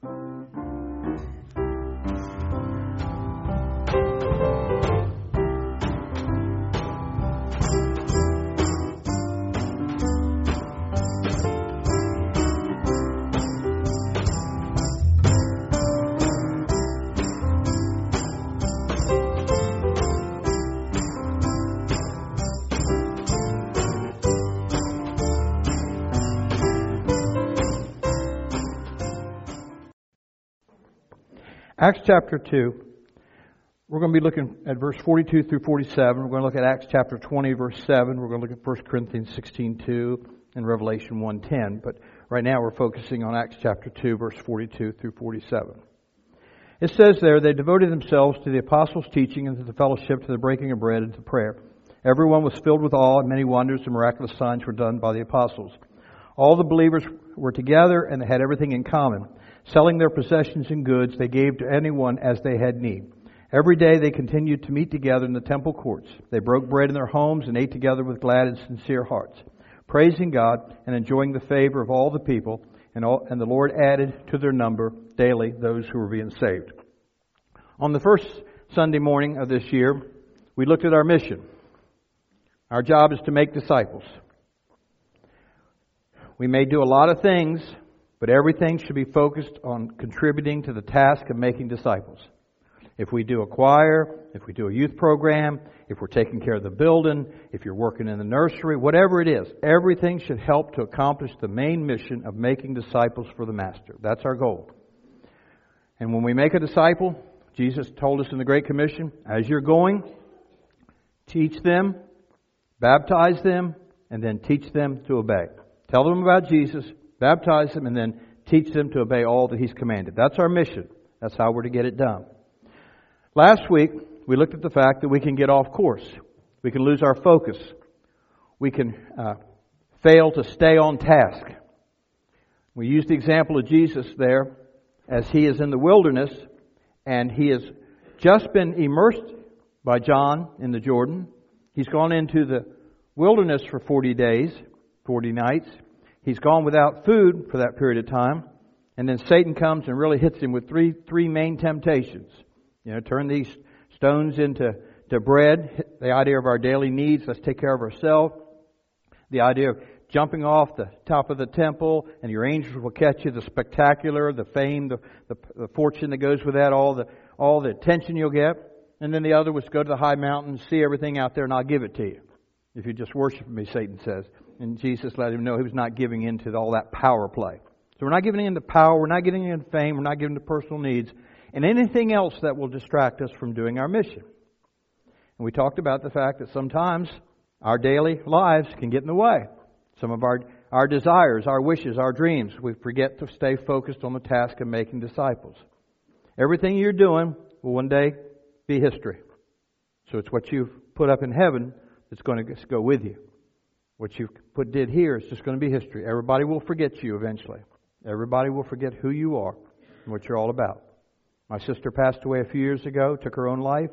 Acts chapter 2, we're going to be looking at verse 42 through 47. We're going to look at Acts chapter 20, verse 7. We're going to look at 1 Corinthians 16:2 and Revelation 1:10. But right now we're focusing on Acts chapter 2, verse 42 through 47. It says there, they devoted themselves to the apostles' teaching and to the fellowship, to the breaking of bread and to prayer. Everyone was filled with awe, and many wonders and miraculous signs were done by the apostles. All the believers were together and they had everything in common. Selling their possessions and goods, they gave to anyone as they had need. Every day they continued to meet together in the temple courts. They broke bread in their homes and ate together with glad and sincere hearts, praising God and enjoying the favor of all the people. And the Lord added to their number daily those who were being saved. On the first Sunday morning of this year, we looked at our mission. Our job is to make disciples. We may do a lot of things, but everything should be focused on contributing to the task of making disciples. If we do a choir, if we do a youth program, if we're taking care of the building, if you're working in the nursery, whatever it is, everything should help to accomplish the main mission of making disciples for the Master. That's our goal. And when we make a disciple, Jesus told us in the Great Commission, as you're going, teach them, baptize them, and then teach them to obey. Tell them about Jesus, baptize them, and then teach them to obey all that He's commanded. That's our mission. That's how we're to get it done. Last week, we looked at the fact that we can get off course. We can lose our focus. We can fail to stay on task. We used the example of Jesus there as He is in the wilderness and He has just been immersed by John in the Jordan. He's gone into the wilderness for 40 days, 40 nights. He's gone without food for that period of time. And then Satan comes and really hits him with three main temptations. Turn these stones into bread. The idea of our daily needs. Let's take care of ourselves. The idea of jumping off the top of the temple and your angels will catch you. The spectacular, the fame, the fortune that goes with that, all the attention you'll get. And then the other was go to the high mountain, see everything out there, and I'll give it to you. If you just worship me, Satan says. And Jesus let him know he was not giving in to all that power play. So we're not giving in to power, we're not giving in to fame, we're not giving in to personal needs, and anything else that will distract us from doing our mission. And we talked about the fact that sometimes our daily lives can get in the way. Some of our desires, our wishes, our dreams, we forget to stay focused on the task of making disciples. Everything you're doing will one day be history. So it's what you've put up in heaven that's going to go with you. What you did here is just going to be history. Everybody will forget you eventually. Everybody will forget who you are and what you're all about. My sister passed away a few years ago, took her own life.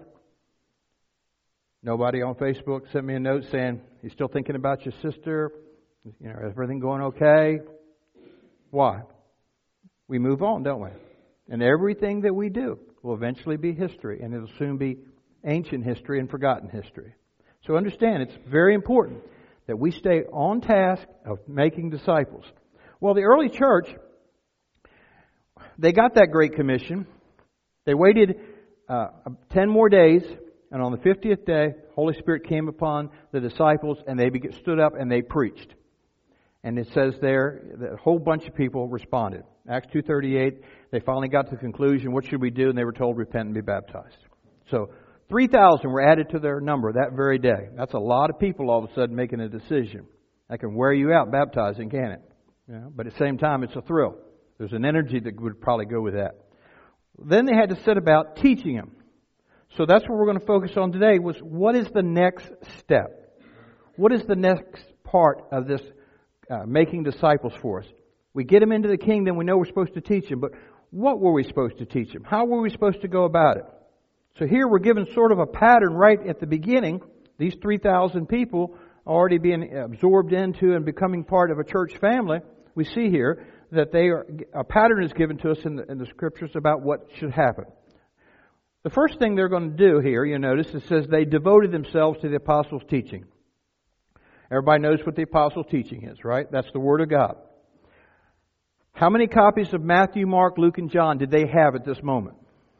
Nobody on Facebook sent me a note saying, "You still thinking about your sister? Everything going okay?" Why? We move on, don't we? And everything that we do will eventually be history, and it'll soon be ancient history and forgotten history. So understand, it's very important that we stay on task of making disciples. Well, the early church, they got that Great Commission. They waited 10 more days, and on the 50th day, Holy Spirit came upon the disciples, and they stood up and they preached. And it says there that a whole bunch of people responded. Acts 2:38, they finally got to the conclusion, what should we do? And they were told, repent and be baptized. So 3,000 were added to their number that very day. That's a lot of people all of a sudden making a decision. That can wear you out baptizing, can't it? But at the same time, it's a thrill. There's an energy that would probably go with that. Then they had to set about teaching them. So that's what we're going to focus on today, was what is the next step? What is the next part of this making disciples for us? We get them into the kingdom, we know we're supposed to teach them, but what were we supposed to teach them? How were we supposed to go about it? So here we're given sort of a pattern right at the beginning. These 3,000 people already being absorbed into and becoming part of a church family. We see here that a pattern is given to us in the Scriptures about what should happen. The first thing they're going to do here, you notice, it says they devoted themselves to the apostles' teaching. Everybody knows what the apostles' teaching is, right? That's the Word of God. How many copies of Matthew, Mark, Luke, and John did they have at this moment?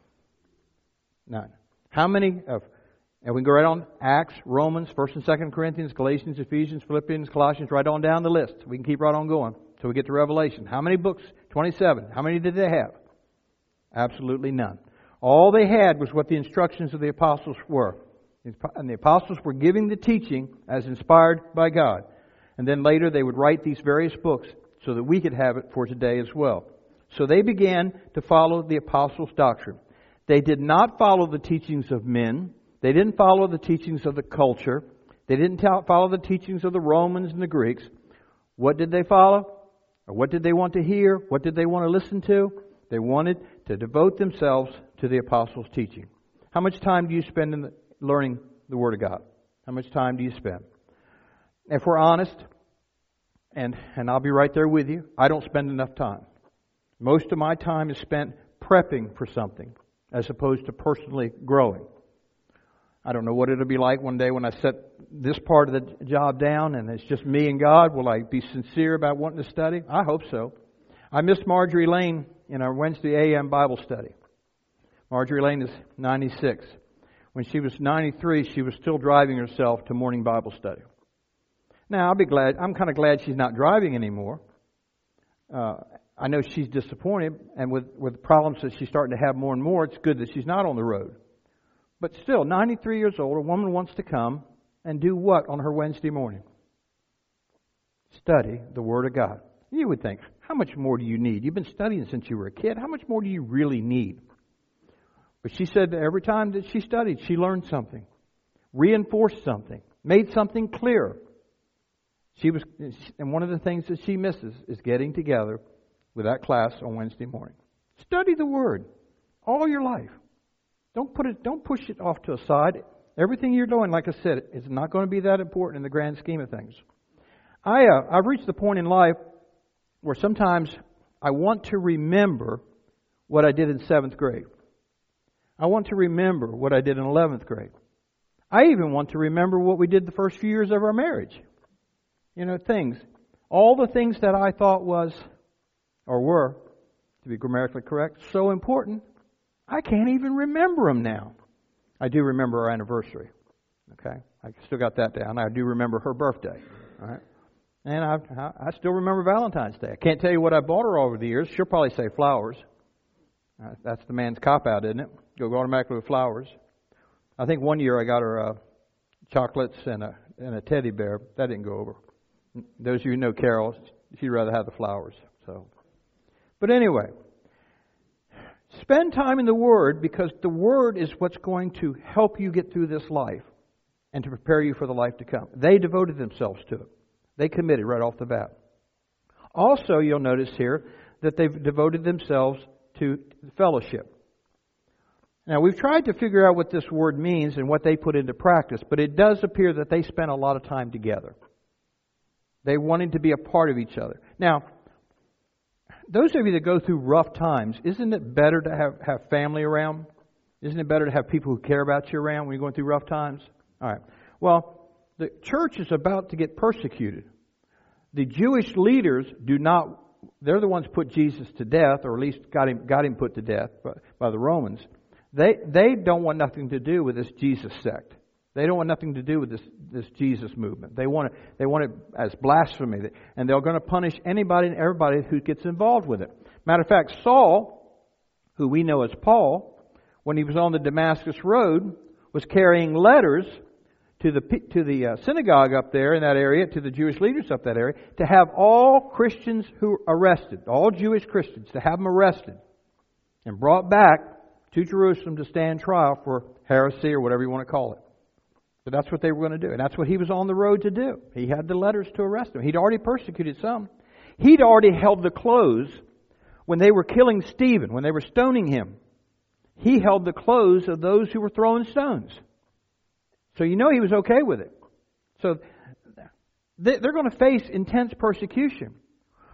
None. How many of, and we can go right on, Acts, Romans, 1st and 2nd Corinthians, Galatians, Ephesians, Philippians, Colossians, right on down the list. We can keep right on going till we get to Revelation. How many books? 27. How many did they have? Absolutely none. All they had was what the instructions of the apostles were. And the apostles were giving the teaching as inspired by God. And then later they would write these various books so that we could have it for today as well. So they began to follow the apostles' doctrine. They did not follow the teachings of men. They didn't follow the teachings of the culture. They didn't follow the teachings of the Romans and the Greeks. What did they follow? Or what did they want to hear? What did they want to listen to? They wanted to devote themselves to the apostles' teaching. How much time do you spend in learning the Word of God? How much time do you spend? If we're honest, and I'll be right there with you, I don't spend enough time. Most of my time is spent prepping for something as opposed to personally growing. I don't know what it'll be like one day when I set this part of the job down and it's just me and God. Will I be sincere about wanting to study? I hope so. I missed Marjorie Lane in our Wednesday a.m. Bible study. Marjorie Lane is 96. When she was 93, she was still driving herself to morning Bible study. Now, I'm kind of glad she's not driving anymore. I know she's disappointed, and with problems that she's starting to have more and more, it's good that she's not on the road. But still, 93 years old, a woman wants to come and do what on her Wednesday morning? Study the Word of God. You would think, how much more do you need? You've been studying since you were a kid. How much more do you really need? But she said that every time that she studied, she learned something, reinforced something, made something clear. And one of the things that she misses is getting together with that class on Wednesday morning. Study the Word all your life. Don't push it off to a side. Everything you're doing, like I said, is not going to be that important in the grand scheme of things. I've reached the point in life where sometimes I want to remember what I did in 7th grade. I want to remember what I did in 11th grade. I even want to remember what we did the first few years of our marriage. You know, things. All the things that I thought was, or were, to be grammatically correct, so important, I can't even remember them now. I do remember our anniversary. Okay? I still got that down. I do remember her birthday. All right? And I still remember Valentine's Day. I can't tell you what I bought her over the years. She'll probably say flowers. That's the man's cop-out, isn't it? Go automatically with flowers. I think one year I got her chocolates and a teddy bear. That didn't go over. Those of you who know Carol, she'd rather have the flowers. But anyway, spend time in the Word, because the Word is what's going to help you get through this life and to prepare you for the life to come. They devoted themselves to it. They committed right off the bat. Also, you'll notice here that they've devoted themselves to fellowship. Now, we've tried to figure out what this word means and what they put into practice, but it does appear that they spent a lot of time together. They wanted to be a part of each other. Now, those of you that go through rough times, isn't it better to have family around? Isn't it better to have people who care about you around when you're going through rough times? All right. Well, the church is about to get persecuted. The Jewish leaders they're the ones who put Jesus to death, or at least got him put to death by the Romans. They don't want nothing to do with this Jesus sect. They don't want nothing to do with this Jesus movement. They want it as blasphemy, and they're going to punish anybody and everybody who gets involved with it. Matter of fact, Saul, who we know as Paul, when he was on the Damascus Road, was carrying letters to the synagogue up there in that area, to the Jewish leaders up that area, to have all Christians who are arrested, all Jewish Christians, to have them arrested and brought back to Jerusalem to stand trial for heresy or whatever you want to call it. But that's what they were going to do. And that's what he was on the road to do. He had the letters to arrest them. He'd already persecuted some. He'd already held the clothes when they were killing Stephen, when they were stoning him. He held the clothes of those who were throwing stones. So you know he was okay with it. So they're going to face intense persecution.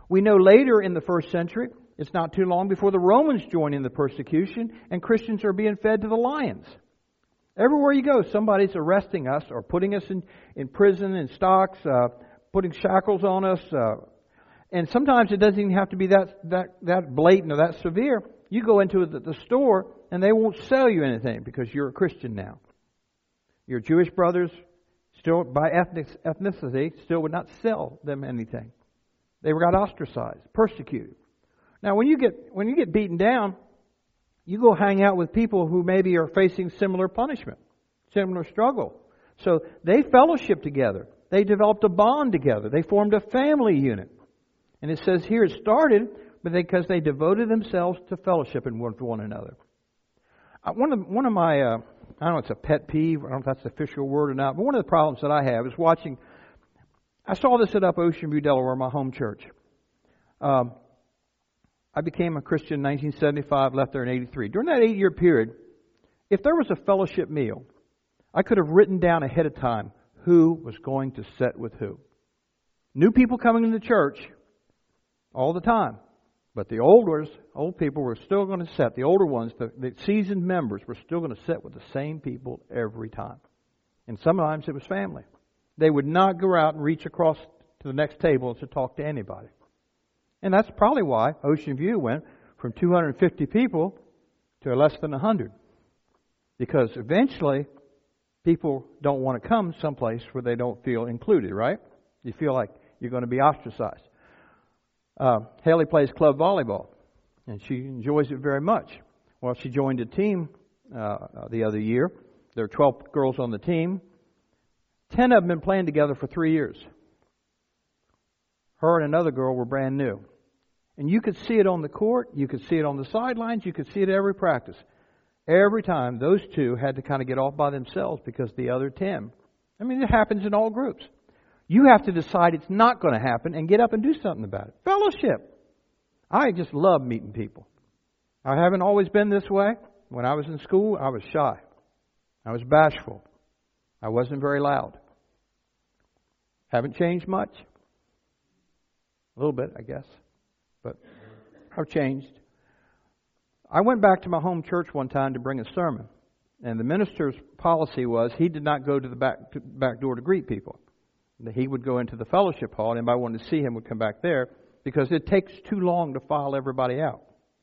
We know later in the first century, it's not too long before the Romans join in the persecution and Christians are being fed to the lions. Everywhere you go, somebody's arresting us or putting us in prison, in stocks, putting shackles on us. And sometimes it doesn't even have to be that blatant or that severe. You go into the store and they won't sell you anything because you're a Christian now. Your Jewish brothers, still by ethnicity, still would not sell them anything. They got ostracized, persecuted. Now, when you get beaten down, you go hang out with people who maybe are facing similar punishment, similar struggle. So they fellowship together. They developed a bond together. They formed a family unit. And it says here it started because they devoted themselves to fellowship and with one another. One of my, I don't know if it's a pet peeve, I don't know if that's the official word or not, but one of the problems that I have is watching, I saw this at Up Ocean View, Delaware, my home church. I became a Christian in 1975, left there in 83. During that 8-year period, if there was a fellowship meal, I could have written down ahead of time who was going to sit with who. New people coming into the church all the time. But the old people were still going to sit. The older ones, the seasoned members, were still going to sit with the same people every time. And sometimes it was family. They would not go out and reach across to the next table to talk to anybody. And that's probably why Ocean View went from 250 people to less than 100. Because eventually, people don't want to come someplace where they don't feel included, right? You feel like you're going to be ostracized. Haley plays club volleyball, and she enjoys it very much. Well, she joined a team the other year. There are 12 girls on the team. 10 of them have been playing together for 3 years. Her and another girl were brand new. And you could see it on the court, you could see it on the sidelines, you could see it every practice. Every time, those two had to kind of get off by themselves because the other 10. I mean, it happens in all groups. You have to decide it's not going to happen and get up and do something about it. Fellowship. I just love meeting people. I haven't always been this way. When I was in school, I was shy. I was bashful. I wasn't very loud. Haven't changed much. A little bit, I guess. But I've changed. I went back to my home church one time to bring a sermon. And the minister's policy was he did not go to the back door to greet people. He would go into the fellowship hall, and anybody wanted to see him would come back there because it takes too long to file everybody out.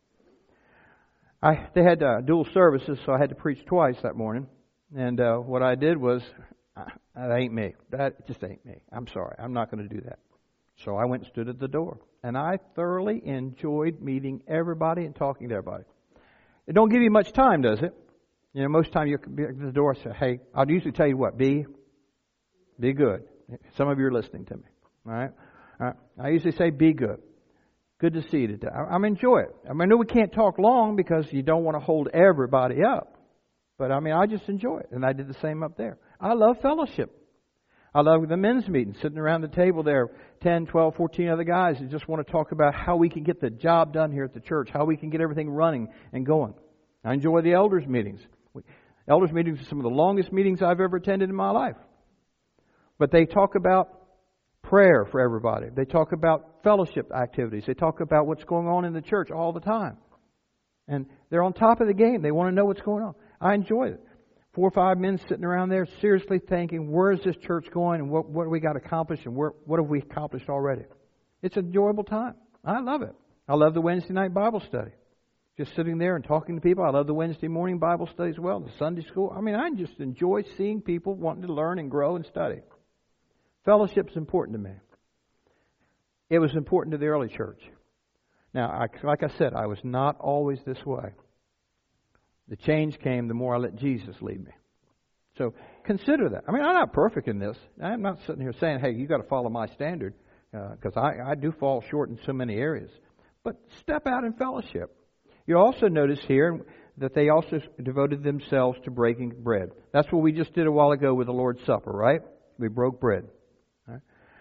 They had dual services, so I had to preach twice that morning. And what I did was, that ain't me. That just ain't me. I'm sorry. I'm not going to do that. So I went and stood at the door. And I thoroughly enjoyed meeting everybody and talking to everybody. It don't give you much time, does it? You know, most time you be at the door and say, hey, I'll usually tell you what, be good. Some of you are listening to me. All right? I usually say, be good. Good to see you today. I enjoy it. I know we can't talk long because you don't want to hold everybody up. But I just enjoy it. And I did the same up there. I love fellowship. I love the men's meeting, sitting around the table there, 10, 12, 14 other guys who just want to talk about how we can get the job done here at the church, how we can get everything running and going. I enjoy the elders' meetings. Elders' meetings are some of the longest meetings I've ever attended in my life. But they talk about prayer for everybody. They talk about fellowship activities. They talk about what's going on in the church all the time. And they're on top of the game. They want to know what's going on. I enjoy it. 4 or 5 men sitting around there seriously thinking, where is this church going and what do we got accomplished and what have we accomplished already? It's an enjoyable time. I love it. I love the Wednesday night Bible study. Just sitting there and talking to people. I love the Wednesday morning Bible study as well, the Sunday school. I just enjoy seeing people wanting to learn and grow and study. Fellowship's important to me. It was important to the early church. Now, like I said, I was not always this way. The change came the more I let Jesus lead me. So consider that. I'm not perfect in this. I'm not sitting here saying, hey, you got to follow my standard, because I do fall short in so many areas. But step out in fellowship. You also notice here that they also devoted themselves to breaking bread. That's what we just did a while ago with the Lord's Supper, right? We broke bread. Right?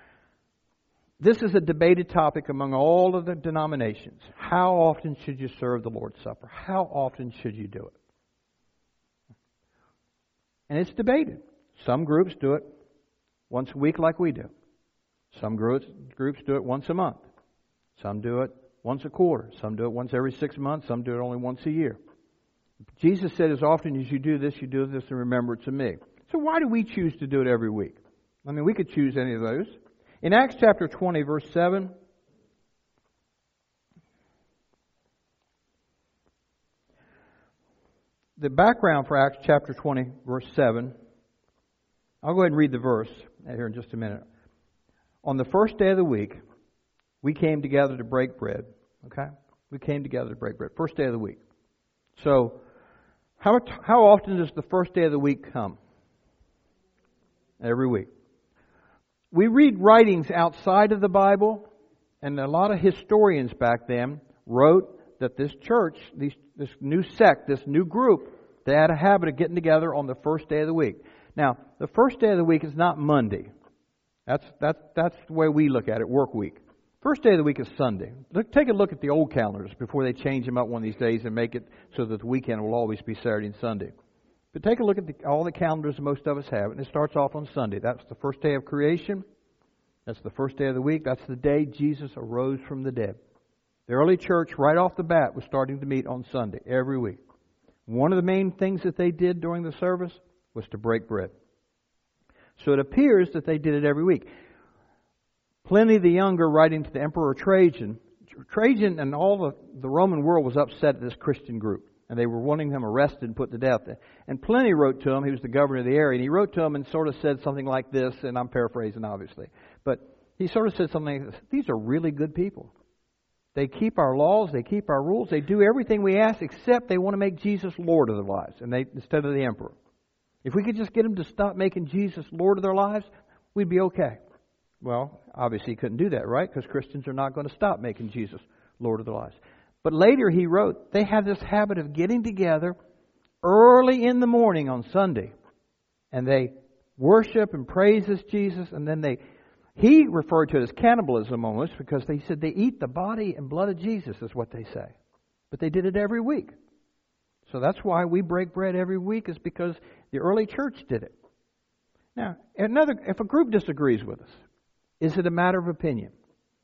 This is a debated topic among all of the denominations. How often should you serve the Lord's Supper? How often should you do it? And it's debated. Some groups do it once a week like we do. Some groups do it once a month. Some do it once a quarter. Some do it once every 6 months. Some do it only once a year. Jesus said, as often as you do this in remembrance of me. So why do we choose to do it every week? I mean, we could choose any of those. In Acts chapter 20, verse 7, the background for Acts chapter 20, verse 7, I'll go ahead and read the verse here in just a minute. On the first day of the week, we came together to break bread. Okay? We came together to break bread. First day of the week. So, how often does the first day of the week come? Every week. We read writings outside of the Bible, and a lot of historians back then wrote that this church, this new sect, this new group, they had a habit of getting together on the first day of the week. Now, the first day of the week is not Monday. That's the way we look at it, work week. First day of the week is Sunday. Take a look at the old calendars before they change them up one of these days and make it so that the weekend will always be Saturday and Sunday. But take a look at all the calendars most of us have, and it starts off on Sunday. That's the first day of creation. That's the first day of the week. That's the day Jesus arose from the dead. The early church, right off the bat, was starting to meet on Sunday every week. One of the main things that they did during the service was to break bread. So it appears that they did it every week. Pliny the Younger, writing to the Emperor Trajan and all the Roman world was upset at this Christian group, and they were wanting them arrested and put to death. And Pliny wrote to him, he was the governor of the area, and he wrote to him and sort of said something like this, and I'm paraphrasing obviously, but he sort of said something like this: these are really good people. They keep our laws, they keep our rules, they do everything we ask, except they want to make Jesus Lord of their lives, and instead of the emperor. If we could just get them to stop making Jesus Lord of their lives, we'd be okay. Well, obviously he couldn't do that, right? Because Christians are not going to stop making Jesus Lord of their lives. But later he wrote, they have this habit of getting together early in the morning on Sunday, and they worship and praise this Jesus, and then he referred to it as cannibalism almost, because he said they eat the body and blood of Jesus, is what they say. But they did it every week. So that's why we break bread every week, is because the early church did it. Now, if a group disagrees with us, is it a matter of opinion?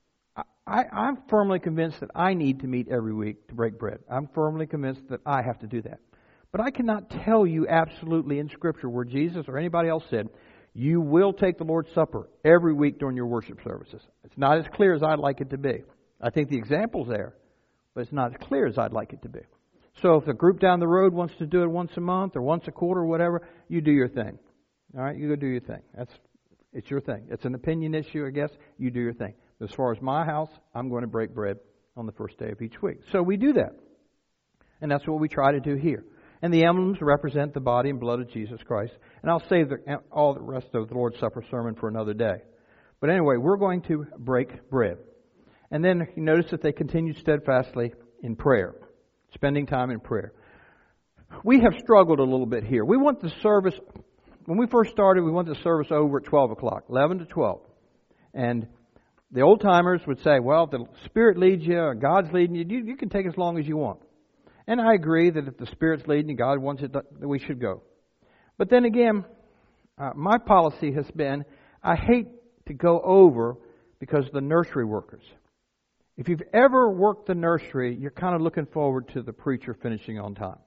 I'm firmly convinced that I need to meet every week to break bread. I'm firmly convinced that I have to do that. But I cannot tell you absolutely in Scripture where Jesus or anybody else said, you will take the Lord's Supper every week during your worship services. It's not as clear as I'd like it to be. I think the example's there, but it's not as clear as I'd like it to be. So if a group down the road wants to do it once a month or once a quarter or whatever, you do your thing. All right, you go do your thing. It's your thing. It's an opinion issue, I guess. You do your thing. As far as my house, I'm going to break bread on the first day of each week. So we do that. And that's what we try to do here. And the emblems represent the body and blood of Jesus Christ. And I'll save all the rest of the Lord's Supper sermon for another day. But anyway, we're going to break bread. And then you notice that they continue steadfastly in prayer, spending time in prayer. We have struggled a little bit here. We want the service, when we first started, we want the service over at 12 o'clock, 11 to 12. And the old-timers would say, well, if the Spirit leads you or God's leading you, you can take as long as you want. And I agree that if the Spirit's leading you, God wants it, that we should go. But then again, my policy has been, I hate to go over because of the nursery workers. If you've ever worked the nursery, you're kind of looking forward to the preacher finishing on time.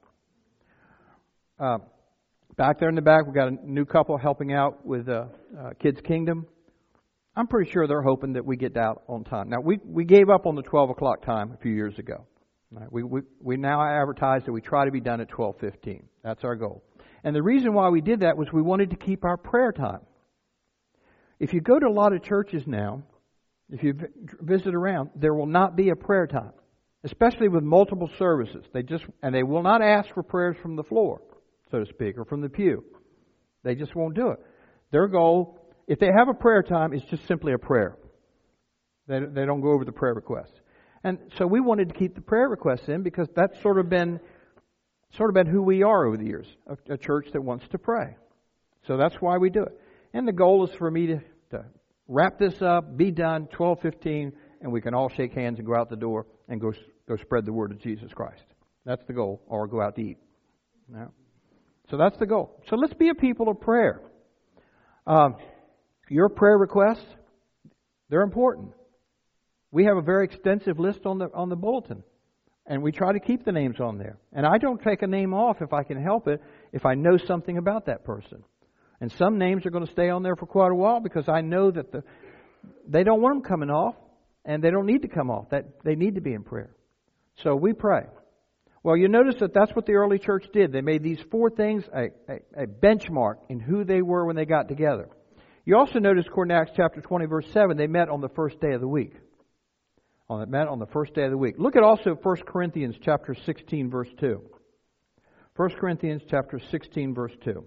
Back there in the back, we've got a new couple helping out with Kids Kingdom. I'm pretty sure they're hoping that we get out on time. Now, we gave up on the 12 o'clock time a few years ago. Right? We now advertise that we try to be done at 12:15. That's our goal. And the reason why we did that was we wanted to keep our prayer time. If you go to a lot of churches now, if you visit around, there will not be a prayer time, especially with multiple services. They will not ask for prayers from the floor, so to speak, or from the pew. They just won't do it. Their goal, if they have a prayer time, is just simply a prayer. They don't go over the prayer requests. And so we wanted to keep the prayer requests in because that's sort of been who we are over the years, a church that wants to pray. So that's why we do it. And the goal is for me to wrap this up, be done, 12:15, and we can all shake hands and go out the door and go spread the word of Jesus Christ. That's the goal, or go out to eat. Yeah. So that's the goal. So let's be a people of prayer. Your prayer requests, they're important. We have a very extensive list on the bulletin, and we try to keep the names on there. And I don't take a name off if I can help it, if I know something about that person. And some names are going to stay on there for quite a while because I know that they don't want them coming off, and they don't need to come off. That they need to be in prayer. So we pray. Well, you notice that that's what the early church did. They made these 4 things a benchmark in who they were when they got together. You also notice, according to Acts chapter 20, verse 7, they met on the first day of the week. Met on the first day of the week. Look at also 1 Corinthians chapter 16, verse 2. 1 Corinthians chapter 16, verse 2.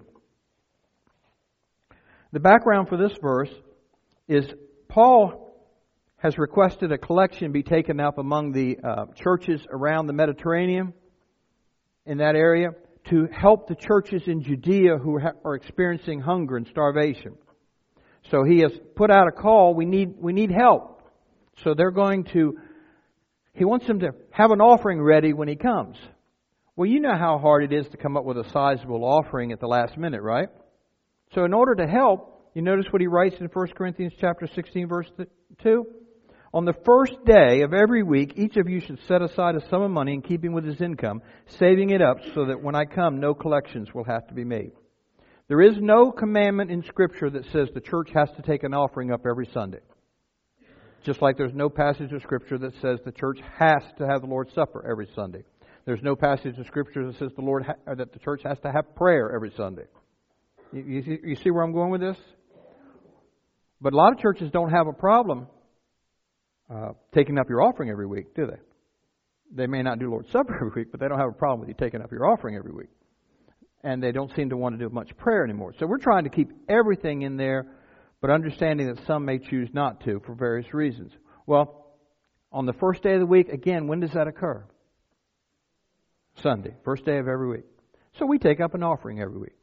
The background for this verse is Paul has requested a collection be taken up among the churches around the Mediterranean in that area to help the churches in Judea who are experiencing hunger and starvation. So he has put out a call, we need help. So he wants them to have an offering ready when he comes. Well, you know how hard it is to come up with a sizable offering at the last minute, right? So in order to help, you notice what he writes in 1 Corinthians chapter 16, verse 2? On the first day of every week, each of you should set aside a sum of money in keeping with his income, saving it up so that when I come, no collections will have to be made. There is no commandment in Scripture that says the church has to take an offering up every Sunday. Just like there's no passage of Scripture that says the church has to have the Lord's Supper every Sunday. There's no passage of Scripture that says that the church has to have prayer every Sunday. You see where I'm going with this? But a lot of churches don't have a problem taking up your offering every week, do they? They may not do Lord's Supper every week, but they don't have a problem with you taking up your offering every week. And they don't seem to want to do much prayer anymore. So we're trying to keep everything in there, but understanding that some may choose not to for various reasons. Well, on the first day of the week, again, when does that occur? Sunday, first day of every week. So we take up an offering every week.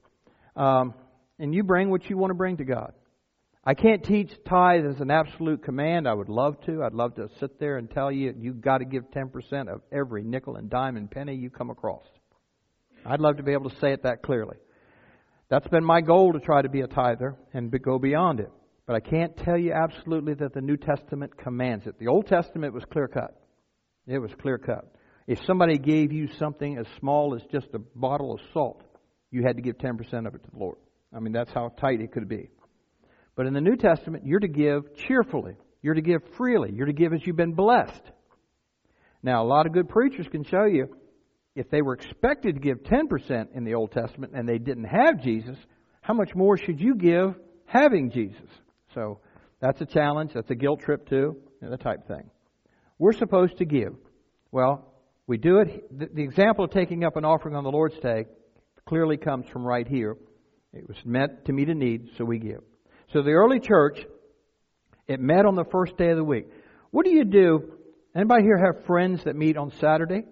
And you bring what you want to bring to God. I can't teach tithe as an absolute command. I would love to. I'd love to sit there and tell you, you've got to give 10% of every nickel and dime and penny you come across. I'd love to be able to say it that clearly. That's been my goal, to try to be a tither and go beyond it. But I can't tell you absolutely that the New Testament commands it. The Old Testament was clear-cut. It was clear-cut. If somebody gave you something as small as just a bottle of salt, you had to give 10% of it to the Lord. I mean, that's how tight it could be. But in the New Testament, you're to give cheerfully. You're to give freely. You're to give as you've been blessed. Now, a lot of good preachers can show you, if they were expected to give 10% in the Old Testament and they didn't have Jesus, how much more should you give having Jesus? So that's a challenge. That's a guilt trip too, that type thing. We're supposed to give. Well, we do it. The example of taking up an offering on the Lord's Day clearly comes from right here. It was meant to meet a need, so we give. So the early church, it met on the first day of the week. What do you do? Anybody here have friends that meet on Saturday?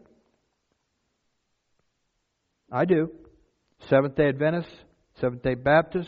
I do. Seventh-day Adventists, Seventh-day Baptists,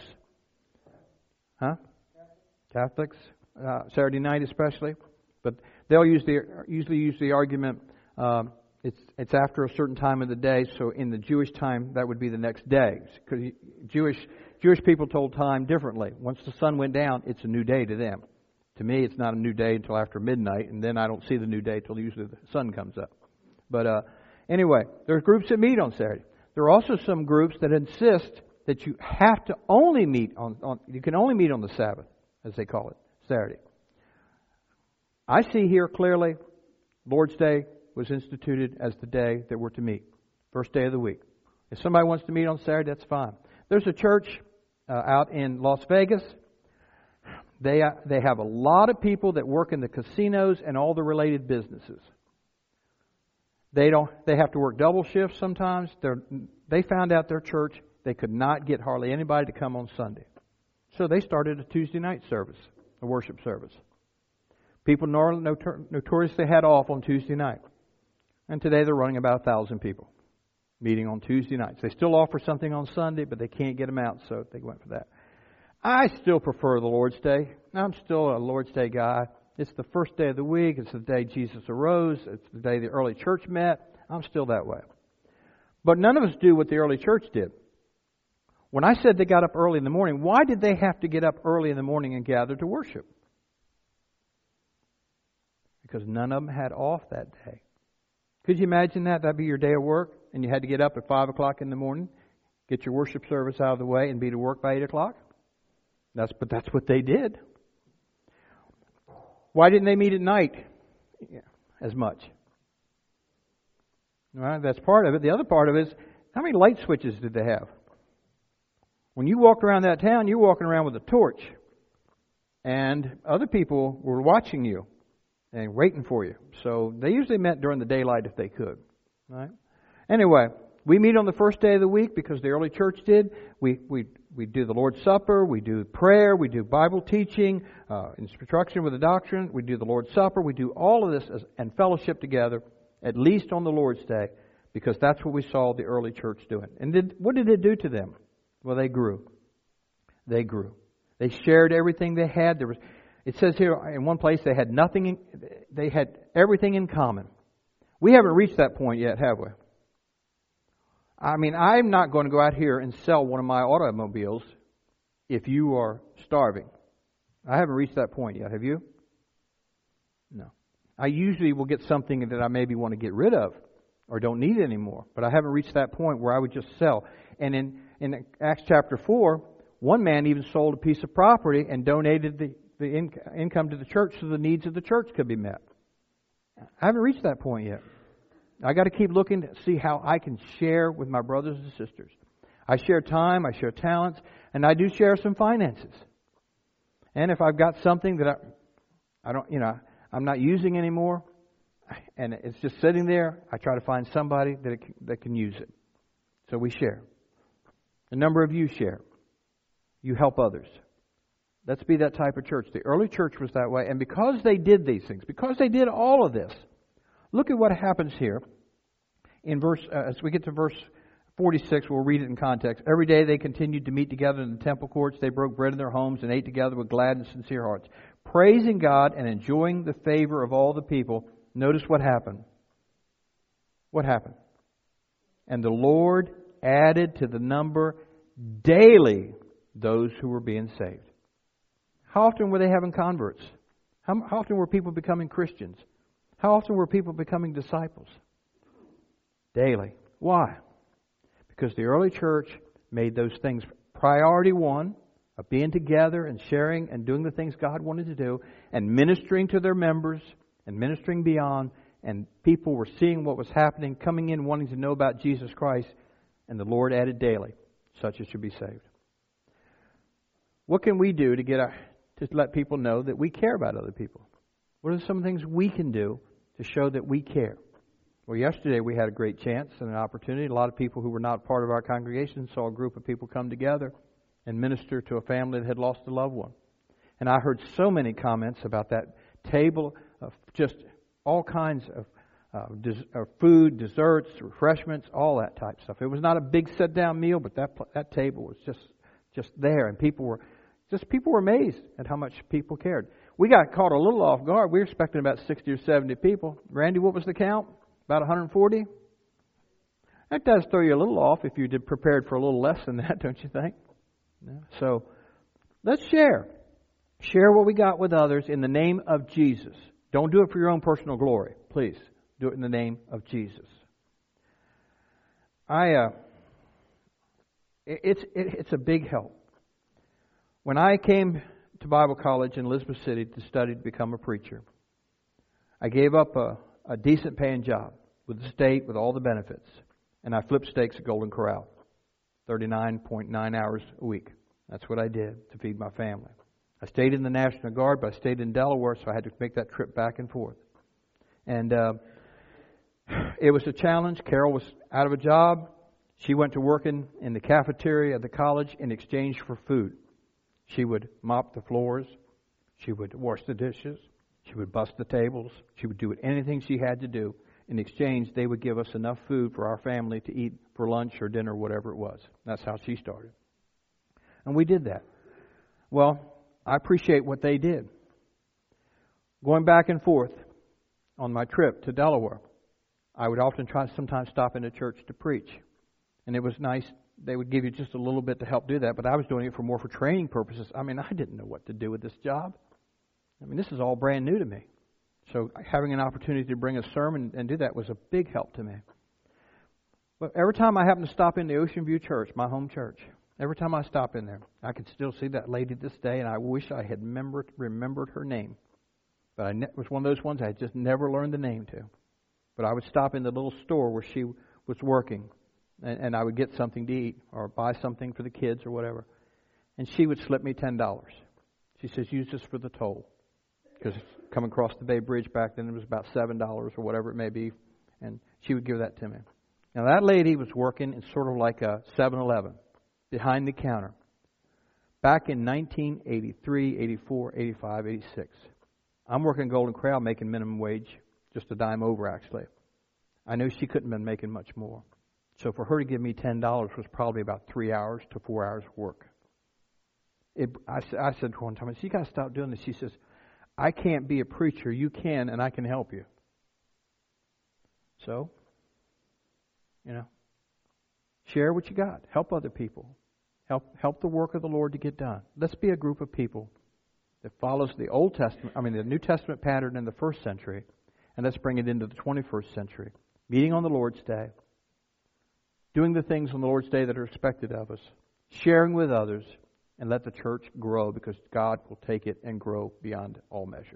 Catholics, Saturday night especially. But they'll usually use the argument, it's after a certain time of the day, so in the Jewish time that would be the next day. Because Jewish people told time differently. Once the sun went down, it's a new day to them. To me, it's not a new day until after midnight, and then I don't see the new day till usually the sun comes up. But anyway, there's groups that meet on Saturday. There are also some groups that insist that you have to only meet you can only meet on the Sabbath, as they call it, Saturday. I see here clearly, Lord's Day was instituted as the day that we're to meet, first day of the week. If somebody wants to meet on Saturday, that's fine. There's a church out in Las Vegas. They have a lot of people that work in the casinos and all the related businesses. They have to work double shifts sometimes. They found out their church, they could not get hardly anybody to come on Sunday. So they started a Tuesday night service, a worship service. People notoriously had off on Tuesday night. And today they're running about 1,000 people meeting on Tuesday nights. They still offer something on Sunday, but they can't get them out, so they went for that. I still prefer the Lord's Day. I'm still a Lord's Day guy. It's the first day of the week. It's the day Jesus arose. It's the day the early church met. I'm still that way. But none of us do what the early church did. When I said they got up early in the morning, why did they have to get up early in the morning and gather to worship? because none of them had off that day. Could you imagine that? That'd be your day of work, and you had to get up at 5 o'clock in the morning, get your worship service out of the way, and be to work by 8 o'clock? But that's what they did. Why didn't they meet at night as much? All right, that's part of it. The other part of it is, how many light switches did they have? When you walked around that town, you're walking around with a torch. And other people were watching you and waiting for you. So they usually met during the daylight if they could. Right? Anyway, we meet on the first day of the week because the early church did. We do the Lord's Supper, we do prayer, we do Bible teaching, instruction with the doctrine, we do the Lord's Supper, we do all of this and fellowship together, at least on the Lord's Day, because that's what we saw the early church doing. And what did it do to them? Well, they grew. They grew. They shared everything they had. It says here in one place they had nothing. They had everything in common. We haven't reached that point yet, have we? I mean, I'm not going to go out here and sell one of my automobiles if you are starving. I haven't reached that point yet. Have you? No. I usually will get something that I maybe want to get rid of or don't need anymore. But I haven't reached that point where I would just sell. And in Acts chapter 4, one man even sold a piece of property and donated the income to the church so the needs of the church could be met. I haven't reached that point yet. I got to keep looking to see how I can share with my brothers and sisters. I share time, I share talents, and I do share some finances. And if I've got something that I'm not using anymore, and it's just sitting there, I try to find somebody that can use it. So we share. A number of you share. You help others. Let's be that type of church. The early church was that way, and because they did these things, because they did all of this, look at what happens here in as we get to verse 46, we'll read it in context. Every day they continued to meet together in the temple courts. They broke bread in their homes and ate together with glad and sincere hearts, praising God and enjoying the favor of all the people. Notice what happened. What happened? And the Lord added to the number daily those who were being saved. How often were they having converts? How often were people becoming Christians? How often were people becoming disciples? Daily. Why? Because the early church made those things priority one, of being together and sharing and doing the things God wanted to do, and ministering to their members and ministering beyond, and people were seeing what was happening, coming in wanting to know about Jesus Christ, and the Lord added daily such as should be saved. What can we do to let people know that we care about other people? What are some things we can do to show that we care? Well, yesterday we had a great chance and an opportunity. A lot of people who were not part of our congregation saw a group of people come together and minister to a family that had lost a loved one. And I heard so many comments about that table of just all kinds of food, desserts, refreshments, all that type of stuff. It was not a big sit-down meal, but that table was just there, and people were amazed at how much people cared. We got caught a little off guard. We were expecting about 60 or 70 people. Randy, what was the count? About 140? That does throw you a little off if you did prepared for a little less than that, don't you think? Yeah. So let's share. Share what we got with others in the name of Jesus. Don't do it for your own personal glory. Please do it in the name of Jesus. It's a big help. When I came to Bible college in Elizabeth City to study to become a preacher, I gave up a decent paying job with the state with all the benefits, and I flipped steaks at Golden Corral, 39.9 hours a week. That's what I did to feed my family. I stayed in the National Guard, but I stayed in Delaware, so I had to make that trip back and forth. And it was a challenge. Carol was out of a job. She went to work in the cafeteria of the college in exchange for food. She would mop the floors. She would wash the dishes. She would bust the tables. She would do anything she had to do. In exchange, they would give us enough food for our family to eat for lunch or dinner, whatever it was. That's how she started. And we did that. Well, I appreciate what they did. Going back and forth on my trip to Delaware, I would often sometimes stop in a church to preach. And it was nice. They would give you just a little bit to help do that, but I was doing it more for training purposes. I mean, I didn't know what to do with this job. I mean, this is all brand new to me. So having an opportunity to bring a sermon and do that was a big help to me. But every time I happen to stop in the Ocean View Church, my home church, every time I stop in there, I can still see that lady this day, and I wish I had remembered her name. But it was one of those ones I just never learned the name to. But I would stop in the little store where she was working, and I would get something to eat or buy something for the kids or whatever. And she would slip me $10. She says, use this for the toll. Because coming across the Bay Bridge back then, it was about $7 or whatever it may be. And she would give that to me. Now, that lady was working in sort of like a 7-Eleven, behind the counter, back in 1983, 84, 85, 86. I'm working Golden Corral making minimum wage, just a dime over actually. I know she couldn't have been making much more. So for her to give me $10 was probably about 3 hours to 4 hours of work. I said one time, you got to stop doing this. She says, I can't be a preacher. You can, and I can help you. So, share what you got. Help other people. Help the work of the Lord to get done. Let's be a group of people that follows the the New Testament pattern in the first century, and let's bring it into the 21st century. Meeting on the Lord's Day, doing the things on the Lord's Day that are expected of us, sharing with others, and let the church grow, because God will take it and grow beyond all measure.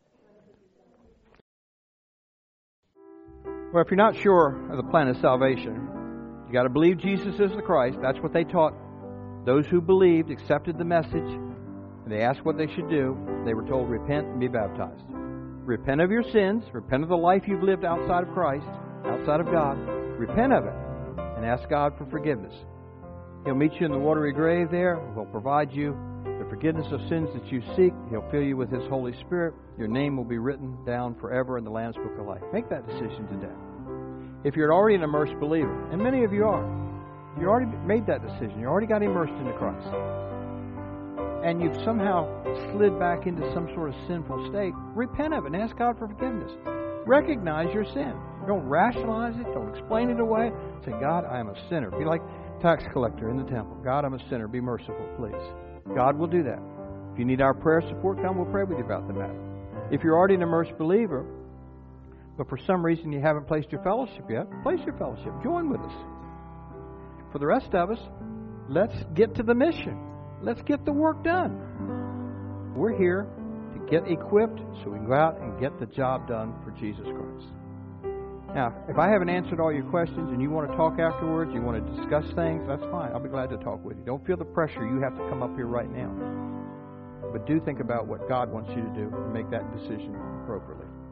Well, if you're not sure of the plan of salvation, you got to believe Jesus is the Christ. That's what they taught. Those who believed, accepted the message, and they asked what they should do. They were told, repent and be baptized. Repent of your sins. Repent of the life you've lived outside of Christ, outside of God. Repent of it and ask God for forgiveness. He'll meet you in the watery grave there. He'll provide you the forgiveness of sins that you seek. He'll fill you with His Holy Spirit. Your name will be written down forever in the Lamb's Book of Life. Make that decision today. If you're already an immersed believer, and many of you are, you already made that decision. You already got immersed into Christ. And you've somehow slid back into some sort of sinful state, repent of it and ask God for forgiveness. Recognize your sin. Don't rationalize it. Don't explain it away. Say, God, I am a sinner. Be like tax collector in the temple. God, I'm a sinner. Be merciful, please. God will do that. If you need our prayer support, come. We'll pray with you about the matter. If you're already an immersed believer, but for some reason you haven't placed your fellowship yet, place your fellowship. Join with us. For the rest of us, let's get to the mission. Let's get the work done. We're here to get equipped so we can go out and get the job done for Jesus Christ. Now, if I haven't answered all your questions and you want to talk afterwards, you want to discuss things, that's fine. I'll be glad to talk with you. Don't feel the pressure you have to come up here right now. But do think about what God wants you to do and make that decision appropriately.